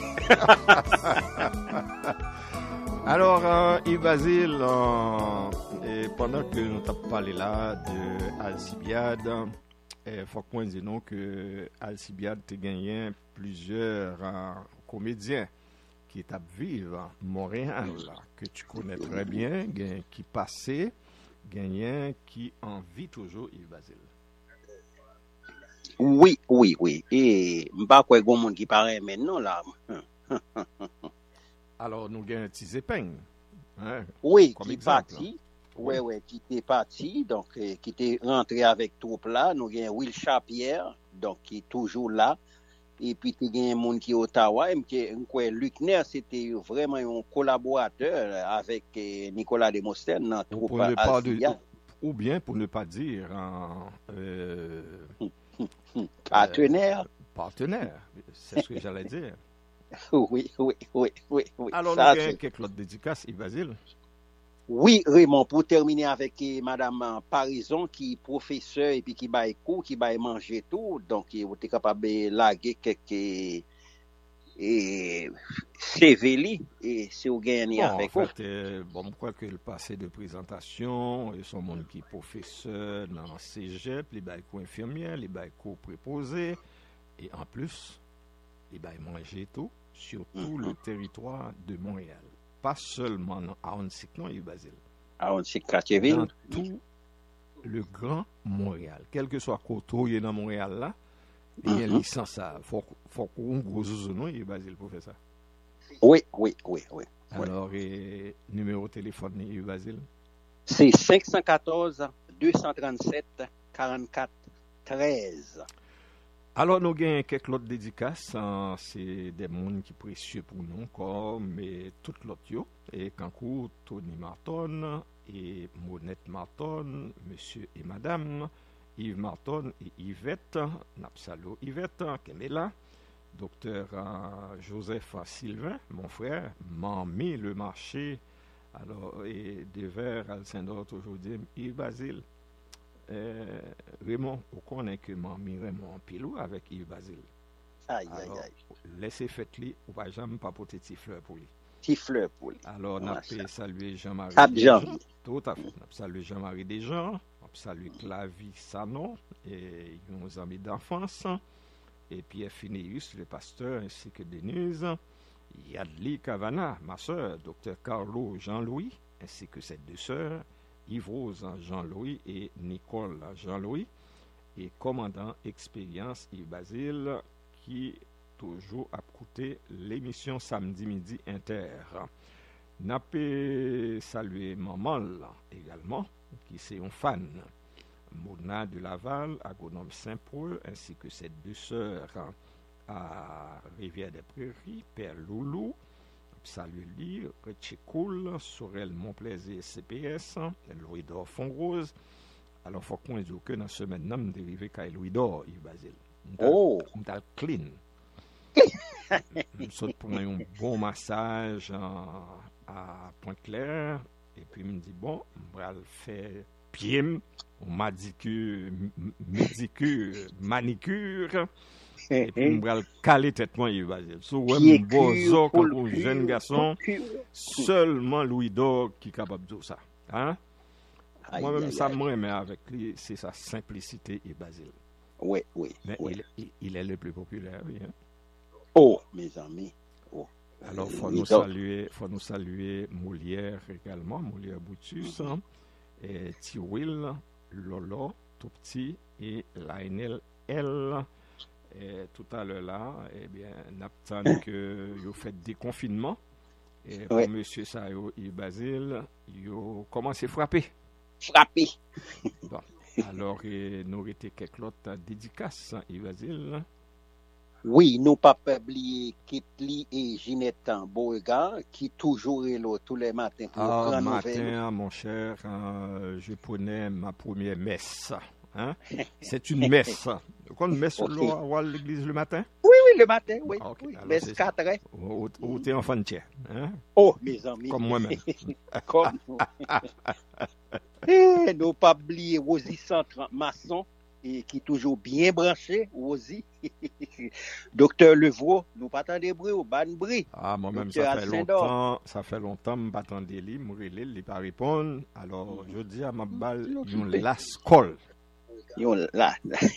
Alors, euh, Yves Basile, euh, et pendant que nous t'avons parlé là de Alcibiade, il faut qu'on dise non que Alcibiade a gagné plusieurs euh, comédiens qui t'a vivre à Montréal, que tu connais très bien, gain qui passait, gagnant qui en vit toujours, Yves Basile. Oui, oui, oui. Et m'pas quoi gon monde qui paraît maintenant là. Alors, nous gagnons Tizépeng. Hein, Oui, comme qui est exemple. parti. Oui, oui, qui était parti, donc euh, qui était rentré avec troupe là. Nous avons Will Chapierre, donc qui est toujours là. Et puis, tu as un monde qui est à Ottawa. Et puis, Luckner, c'était vraiment un collaborateur avec euh, Nicolas Demosthène dans la Ou, troupe pour ne pas de- Alcibiade. ou bien, pour ne pas dire, en, euh, Partenaire. partenaire. C'est ce que j'allais dire. Oui, oui, oui, oui, oui. Alors, Ça, nous avons c'est- quelques autres dédicaces, Yves Basile. Oui, Raymond, pour terminer avec eh, Madame euh, Parison, qui est professeur et puis qui baille cours, qui baille manger tout, donc eh, vous êtes capable de laguer quelques et C V li, et si vous gagnez Bon, en avec vous. fait, euh, bon, je crois que le passé de présentation, ils sont monde qui est professeur dans le cégep, les bails infirmières, les bails préposés, et en plus, les bails manger tout, sur tout le territoire de Montréal. Pas seulement à Onsic, non, Yves Basile. Ah, on sait Cartierville. Dans tout le Grand Montréal. Quel que soit côté dans Montréal là, il y a une licence à. Faut faut qu'on gros non, Yves Basile pour faire ça. Oui, oui, oui, oui. oui. Alors, et, numéro de téléphone, Yves Basile. C'est cinq un quatre, deux cent trente-sept, quarante-quatre, treize. Alors, nous avons quelques autres dédicaces. hein, C'est des mondes qui sont précieux pour nous, comme mais tout l'autre. yo. Et Kankou, Tony Marton, et Monette Marton, monsieur et madame, Yves Marton et Yvette, Napsalo Yvette, Kemela, docteur euh, Joseph Sylvain, mon frère, Mami le marché, alors, et Devers, Alcindor, aujourd'hui, Yves Basile. Euh, Raymond, on connaît que Mami Raymond en pilou avec Yves Basile. Aïe, aïe, Alors, aïe. laissez faites lui, on va jamais papoter petit fleur pour lui. Petit fleur pour lui. Alors, on a Machallah. salué Jean-Marie Cap Desjans. janvier. Tout à fait. On a salué Jean-Marie Desjans. On a salué Clavie Sanon et nos amis d'enfance. Et Pierre Phineus, le pasteur, ainsi que Denise. Yadli Cavana, ma soeur, docteur Carlo Jean-Louis, ainsi que ses deux sœurs. Yves-Rose Jean-Louis et Nicole Jean-Louis, et commandant expérience Yves Basile, qui toujours a coûté l'émission samedi midi inter. N'a pas salué maman là, également, qui c'est un fan. Mona de Laval, agronome Saint-Paul, ainsi que ses deux sœurs à Rivière-des-Prairies, Père Loulou, Salut Li, Retchikoul, Sorel Montplaisir C P S, Louis d'Or Font-Rose. Alors, il faut qu'on dise que dans ce semaine, nous sommes dérivés qu'à Louis d'Or, Yves Basile. Oh! Nous sommes clean. Nous sommes pour un bon massage à Pointe-Claire. Et puis, il me dit, bon, on va faire pied, on m'a dit que médicure, manicure. Et puis, on va caler tête moi, Yves Basile. So, ouais, mon bozo, quand un jeune garçon, seulement Louis d'Or qui est capable de dire ça. Hein? Moi-même, ça me remet avec lui, c'est sa simplicité, Yves Basile. Oui, oui. Mais oui. Il, il, il est le plus populaire, oui. Hein? Oh, mes amis. Oh. Alors, il faut nous saluer, faut nous saluer Moulière également, Moulière Boutus, hein, et Tiwil, Lolo, tout petit, et Lionel L. Et tout à l'heure là, eh bien, n'attend que vous faites des confinements. Et pour ouais. Monsieur Sayo et Basile, vous commencez à frapper. Frapper. Bon. Alors, eh, nous avons été quelques autres dédicaces, Yves Basile. Oui, nous pas oublier Kitli et Ginette Beauregard qui toujours est là tous les matins pour ah, prendre matin, nouvelle. Mon cher, euh, je prenais ma première messe. Hein? C'est une messe. Quand une messe okay. à l'église le matin? Oui, oui, le matin, oui. Ah, okay. oui. Messe quatre heures. Ou, ou t'es enfant de tiers. Hein? Oh, mes amis. Comme moi-même. Comme eh, nous pas oublier Rosie Centre Masson. Et qui est toujours bien branché, aussi. Docteur Levaux, nous pas attendre bruit au ban bruit. Ah, moi-même, ça fait longtemps, ça fait longtemps, je m'attends des lits, je ne vais pas répondre. Alors, je dis à ma balle, yon las col. Yon là.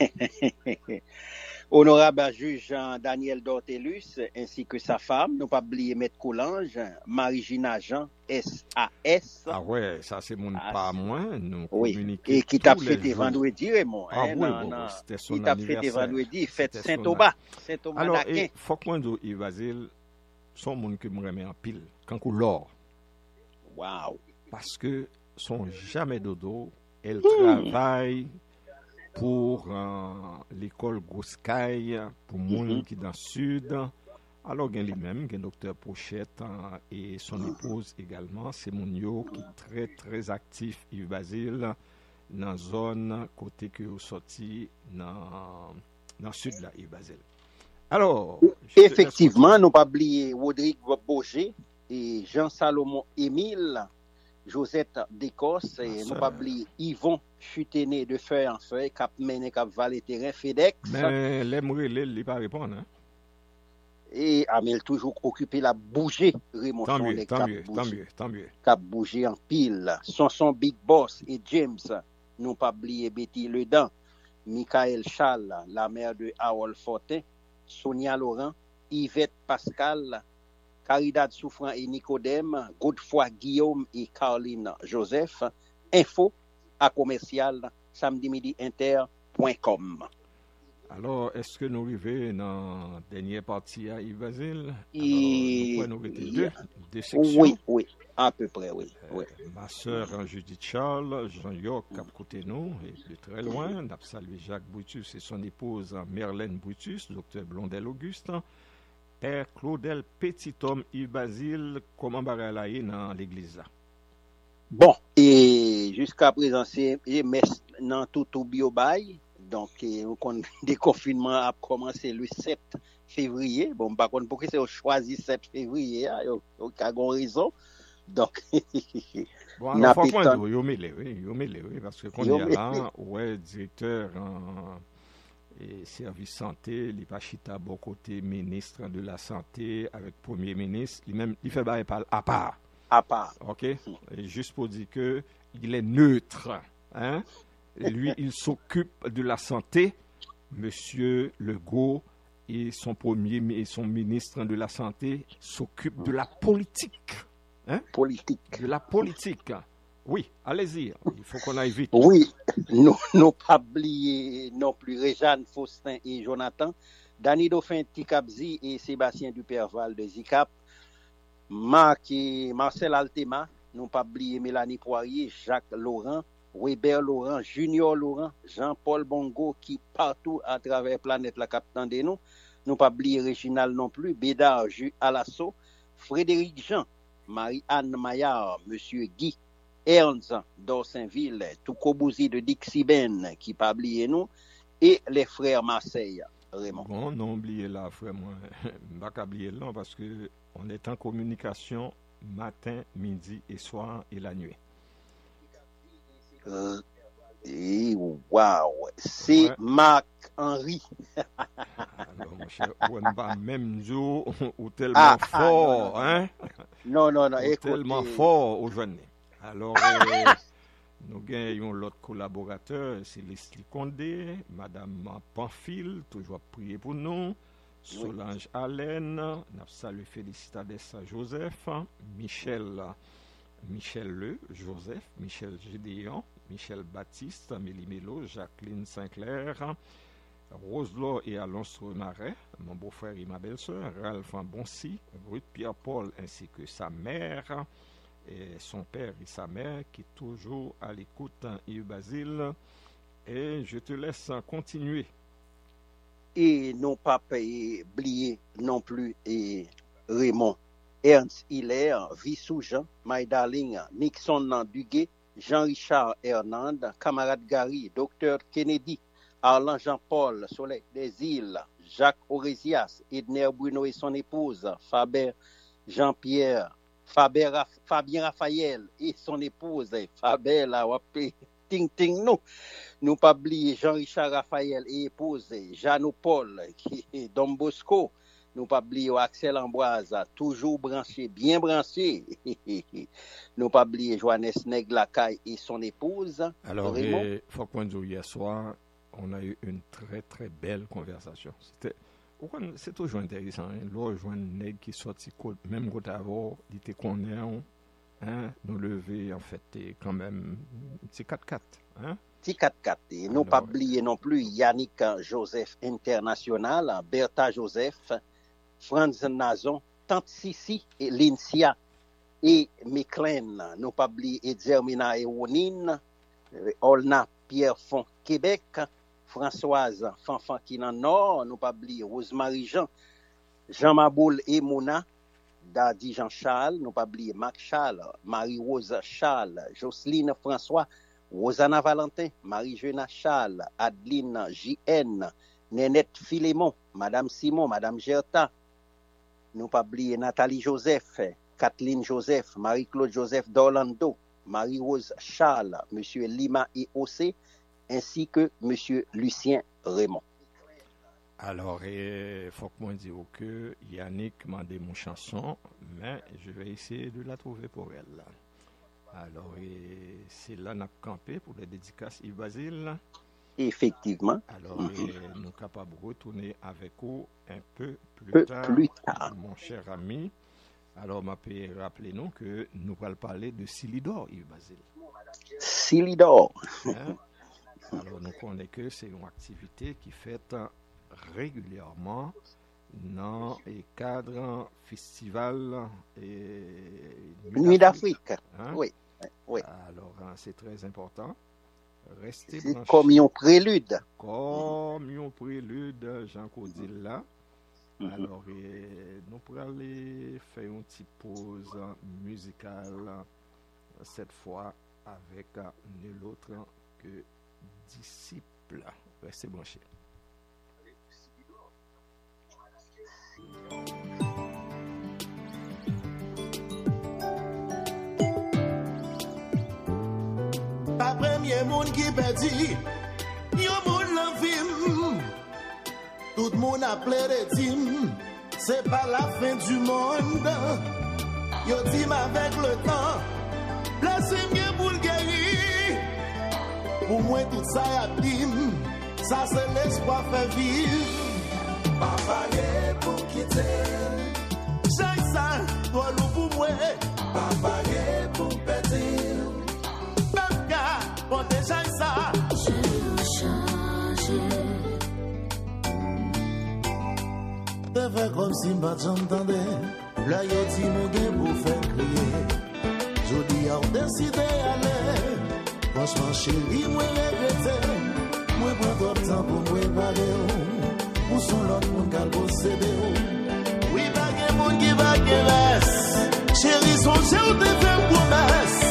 Honorable juge Jean-Daniel Dortelus, ainsi que sa femme, nous pas oublier Maître Coulange, Marie-Gina Jean, S A S. Ah ouais, ça c'est mon ah, pas moi, nous oui. communiquons. Et qui t'a fêté vendredi, Raymond. Ah hein, oui, non, bon, non. C'était son qui anniversaire. Qui t'a fêté vendredi, fête Saint-Thomas. Saint-Thomas Alors, il faut qu'on dise, Yves Basile, son monde que me remet en pile, quand on l'or. Waouh. Parce que son jamais dodo, elle mmh. travaille pour euh, l'école Goscaille, pour les gens mm-hmm. qui sont dans le sud. Alors, il y a lui-même, il y a le docteur Pochette hein, et son épouse également. C'est mon yo qui est très, très actif, Yves Basile, dans la zone côté que vous sorti dans, dans le sud, là, Yves Basile. Alors, effectivement, nous pas oublier Rodrigue Boger et Jean-Salomon Émile, Josette d'Écosse, et nous pas oublier Yvon Chutené de feuille en feuille, cap mené cap valet terrain FedEx. Mais les mourir, il pas répondre. Hein? Et Amel toujours occupé la bouger, Raymond. Tant mieux, tant mieux, tant mieux, tant mieux. Cap bouger en pile. Son son Big Boss et James, nous pas oublier Betty Ledan, Michael Charles, la mère de Harold Fortin, Sonia Laurent, Yvette Pascal, Caridad Souffrant et Nicodème, Godefroy Guillaume et Caroline Joseph. Info à commercial samedi midi inter point com. Alors, est-ce que nous arrivons dans la dernière partie à Yves Basile? Et... Alors, nous avons deux, deux sections. Oui, oui, à peu près, oui. Euh, oui. Ma soeur Judith Charles, Jean-York à côté de nous, et de très loin. Nous avons salué Jacques Brutus et son épouse Merlène Brutus, docteur Blondel Auguste, père Claudel Petit-Homme Yves Basile, comment baralaye dans l'église là? Bon, et jusqu'à présent, c'est dans tout au biobay. Donc, on déconfinement a commencé le sept février. Bon, par contre, pourquoi c'est choisi sept février? Il y a une raison. Donc, bon, alors, faut qu'on dise, yo mêlé, oui, yo mêlé, oui, parce que quand il y a là, ouais, directeur en et service santé, il pas chita bon côté ministre de la santé avec premier ministre, il même il fait bail à part. À part. OK? Et juste pour dire que il est neutre, hein? Lui, il s'occupe de la santé. Monsieur Legault et son premier et son ministre de la santé s'occupent de la politique. Hein? Politique. De la politique. Oui, allez-y, il faut qu'on aille vite. Oui, nous nous pas oublier non plus Réjeanne, Faustin et Jonathan, Danny Dauphin, Tikabzi et Sébastien Duperval de Zicap, Marc et Marcel Altema, nous pas oublier Mélanie Poirier, Jacques Laurent, Weber Laurent, Junior Laurent, Jean-Paul Bongo qui partout à travers planète la capitaine de nous, nous pas oublier Réginal non plus, Bédard Ju Alasso, Frédéric Jean, Marie-Anne Maillard, Monsieur Guy, Ernst d'Orsainville, Toukobouzi de Dixiben qui pas oublier nous, et les frères Marseille, Raymond. Bon, non oubliez là, frère, moi, je pas oublier là parce que on est en communication matin, midi et soir et la nuit. Euh, et waouh, c'est ouais. Marc-Henri. Alors, mon cher, on va même jour ou tellement ah, fort, ah, non, hein? Non, non, non, écoutez, tellement fort aujourd'hui. Alors, euh, nous gagnons l'autre collaborateur, c'est Leslie Condé, Madame Pamphile, toujours prier pour nous, Solange oui. Allen, nous saluons félicitations Joseph, Michel, Michel Le, Joseph, Michel Gédéon, Michel Baptiste, Amélie Melo, Jacqueline Sinclair, Roselaw et Alonso Marais, mon beau-frère et ma belle-sœur, Ralph Boncy, Ruth Pierre-Paul ainsi que sa mère, et son père et sa mère qui est toujours à l'écoute, Yves Basile. Et je te laisse continuer. Et non pas oublier non plus et Raymond, Ernst Hiller, Vissou Jean, My Darling, Nixon Duguay, Jean-Richard Hernande, camarade Gary, Docteur Kennedy, Arlan Jean-Paul, Soleil des Îles, Jacques Orésias, Edner Bruno et son épouse, Faber Jean-Pierre, Faber, Fabien Raphaël et son épouse, Faber la wapé, ting ting nous. Nous pas oublier Jean-Richard Raphaël et épouse, Jeannot Paul, qui est Don Bosco. Nous pas oublier Axel Ambroise, toujours branché, bien branché. Nous pas oublier Johannes Neglacaille et son épouse. Alors, il faut qu'on dise hier soir, on a eu une très très belle conversation. C'était, c'est toujours intéressant. Hein? Là, je vois un nègre qui sorti même quand avant, il était qu'on est, hein, nous lever en fait, quand même, c'est quatre quatre. Hein? C'est quatre quatre. Et nous pas oublier non plus Yannick Joseph International, Bertha Joseph, Franz Nazon, Tante Sissi et Lincia et Miclaine. Nous pas oublier Edgermina et Wonine, Olna Pierre-Fond Québec, Françoise Fanfan qui dans Nord, nous pas oublier Rosemary Jean, Jean Maboul et Mouna, Dadi Jean-Charles, nous pas oublier Marc Charles, Marie-Rose Charles, Jocelyne François, Rosanna Valentin, Marie-Jeuna Charles, Adeline J N, Nénette Philémon, Madame Simon, Madame Gerta, nous pas oublier Nathalie Joseph, Kathleen Joseph, Marie-Claude Joseph d'Orlando, Marie-Rose Charles, Monsieur Lima et Ossé, ainsi que Monsieur Lucien Raymond. Alors, il faut que moi dise que Yannick m'a demandé mon chanson, mais je vais essayer de la trouver pour elle. Alors, c'est là qu'on a campé pour les dédicaces Yves Basile. Effectivement. Alors, mm-hmm. nous sommes capables de retourner avec vous un peu plus peu tard, plus tard, mon cher ami. Alors, je peux rappeler nous que nous allons parler de Silidor, Yves Basile. Silidor. Hein? Alors, nous connaissons que c'est une activité qui est faite régulièrement dans les cadres festival et Nuit d'Afrique. Hein? Oui, oui. Alors, hein, c'est très important. Restez c'est branchés. Comme un prélude. Comme un prélude, Jean Codil là. Mm-hmm. Alors, et, nous pourrons aller faire une petite pause musicale, cette fois avec nul autre que Disciple. Restez branchés. Pas premier monde qui perdit, yo monde l'envie. Tout le monde a pleuré de c'est pas la fin du monde. Yo dit avec le temps, laissez-moi pour le guérir. Pour moi tout ça y a bim, ça c'est l'espoir fait vivre. Papa est pour quitter. Chaque ça, toi nous pour moi. Papa est pour péter. Te fais comme si m'pas j'entendais. Là yo ti mon gain pour faire crier. Jodi a décidé aller. Franchement chérie, moi regretté. Moi prends trop de temps pour moi parler. Où sont l'autre monde qui a possédé? Oui, baguette monde qui va guérir. Chérie, son jeu te fait promesse.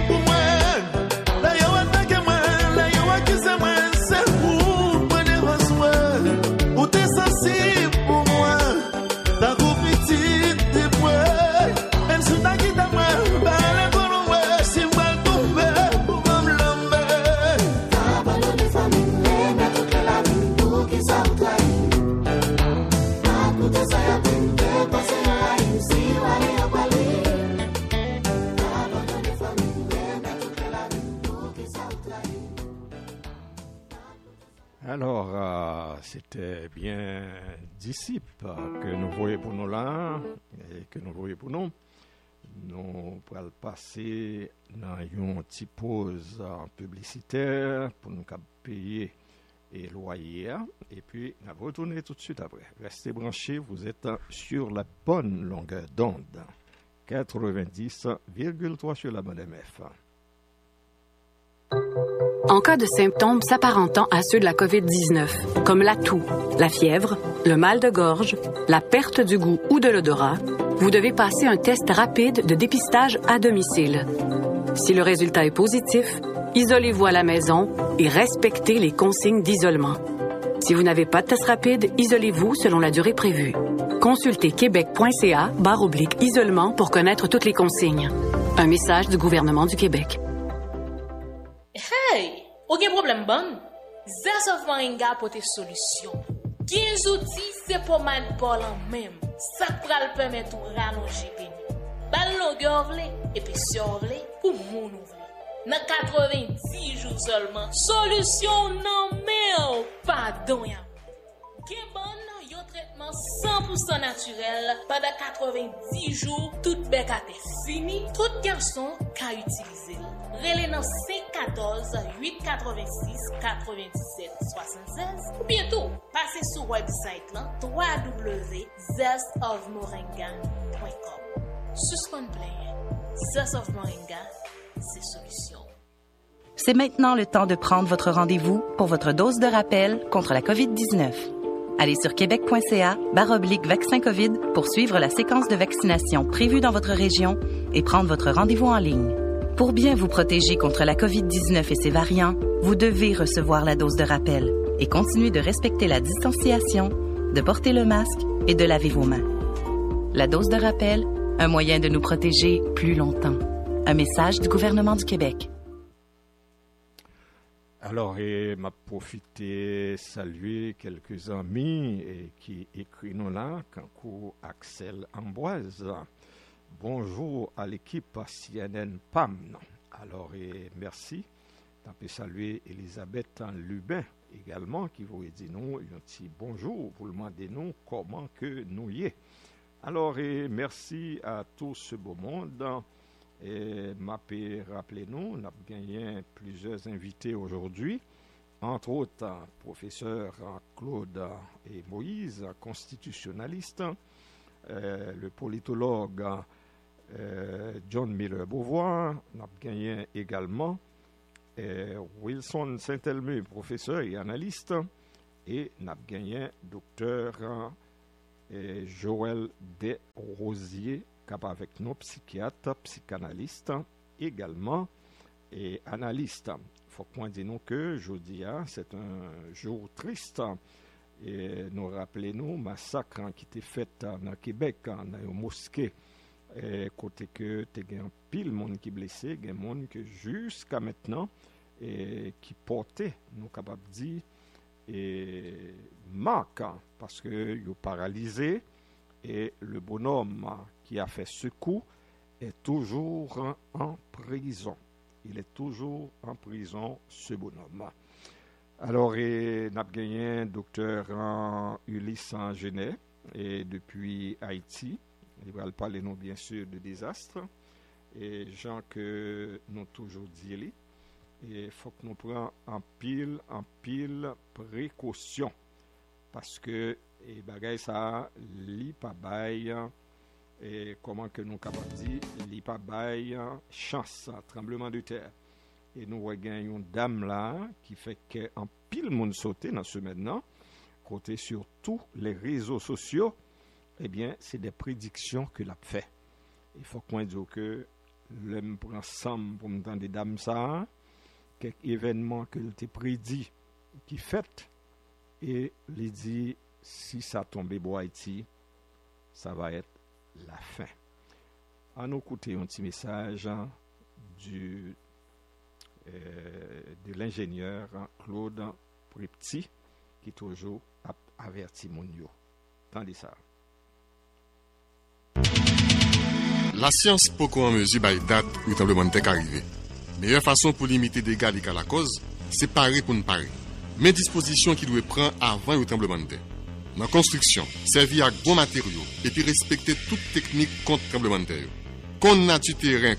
Pour moi, Alors, euh, c'était bien disciple que nous voyons pour nous là et que nous voyons pour nous. Nous allons passer dans une petite pause publicitaire pour nous payer et loyer. Et puis, nous allons retourner tout de suite après. Restez branchés, vous êtes sur la bonne longueur d'onde. quatre-vingt-dix virgule trois sur la bonne M F. En cas de symptômes s'apparentant à ceux de la covid dix-neuf, comme la toux, la fièvre, le mal de gorge, la perte du goût ou de l'odorat, vous devez passer un test rapide de dépistage à domicile. Si le résultat est positif, isolez-vous à la maison et respectez les consignes d'isolement. Si vous n'avez pas de test rapide, isolez-vous selon la durée prévue. Consultez québec.ca barre oblique isolement pour connaître toutes les consignes. Un message du gouvernement du Québec. Hey! Aucun problème bon? Zest of Moringa pour tes solutions. quinze outils, c'est pas mal pour en même. Ça pral permettre de rallonger pénis. Bal longueur vle, et puis sur vle, pour moun vle. Dans quatre-vingt-dix jours seulement. Solution non mais pardon ya. Gebon, yon traitement cent pour cent naturel. Pendant quatre-vingt-dix jours, tout bec a été fini. Tout garçon qu'a utilisé. Relais dans cinq un quatre, huit huit six, quatre-vingt-dix-sept, soixante-seize. Ou bientôt, passez sur le website là, w w w point zest of moringa point com. Suspend play. Zest of Moringa, c'est solution. C'est maintenant le temps de prendre votre rendez-vous pour votre dose de rappel contre la covid dix-neuf. Allez sur québec.ca barre oblique vaccin COVID pour suivre la séquence de vaccination prévue dans votre région et prendre votre rendez-vous en ligne. Pour bien vous protéger contre la covid dix-neuf et ses variants, vous devez recevoir la dose de rappel et continuer de respecter la distanciation, de porter le masque et de laver vos mains. La dose de rappel, un moyen de nous protéger plus longtemps. Un message du gouvernement du Québec. Alors, et m'a profité saluer quelques amis et qui écrivent nous là, Kankou Axel Ambroise. Bonjour à l'équipe C N N P A M. Alors, et merci. On peut saluer Elisabeth Lubin également qui vous dit nous un petit bonjour pour demander nous comment que nous y est. Alors, et merci à tout ce beau monde. Et m'a pu rappeler nous, on a gagné plusieurs invités aujourd'hui, entre autres professeur Claude et Moïse, constitutionnaliste, euh, le politologue euh, John Miller Beauvoir, on a gagné également euh, Wilson Saint-Elme, professeur et analyste, et on a gagné docteur euh, Joël Desrosiers, avec nos psychiatres, psychanalystes, également, et analystes. Il faut qu'on dise nous que jeudi, c'est un jour triste. Et nous rappelons-nous, massacre qui était fait dans Québec, dans une mosquée, et côté que tu as un pile monde qui blessé, des monde que jusqu'à maintenant, et qui portait, nous capables de dire, et marque, parce que ils sont paralysés, et le bonhomme qui a fait ce coup est toujours en prison. Il est toujours en prison, ce bonhomme. Alors, on a gagné un docteur Ulysse Genet, et depuis Haïti. Il va parler, nous, bien sûr, de désastre. Et gens que nous toujours dit, il faut que nous prenions en pile, en pile précaution. Parce que, et bagay ça, li pa bay, et comment que nous capable dire, li pa bay chance, tremblement de terre. Et nous voyons une dame là qui fait qu'en pile monde sauter dans ce maintenant, côté sur tous les réseaux sociaux, eh bien, c'est des prédictions que l'a fait. Il faut qu'on dise que l'homme prend ensemble pour me donner des dames ça, quelques événements que l'on prédit qui fait, et il dit si ça tombe pour Haïti, ça va être la fin. À nous écouter un petit message du, euh, de l'ingénieur Claude Prepti qui toujours a averti mon yo. Tendez ça. La science peut en mesure par date où le tremblement de terre arrivé. La meilleure façon pour limiter les dégâts liés à la cause, c'est parer pour ne parer. mais dispositions qui doivent prendre avant le tremblement de terre. Dans la construction, servir avec bons matériaux et puis respecter toute technique contre tremblement de terre. Qu'on a du terrain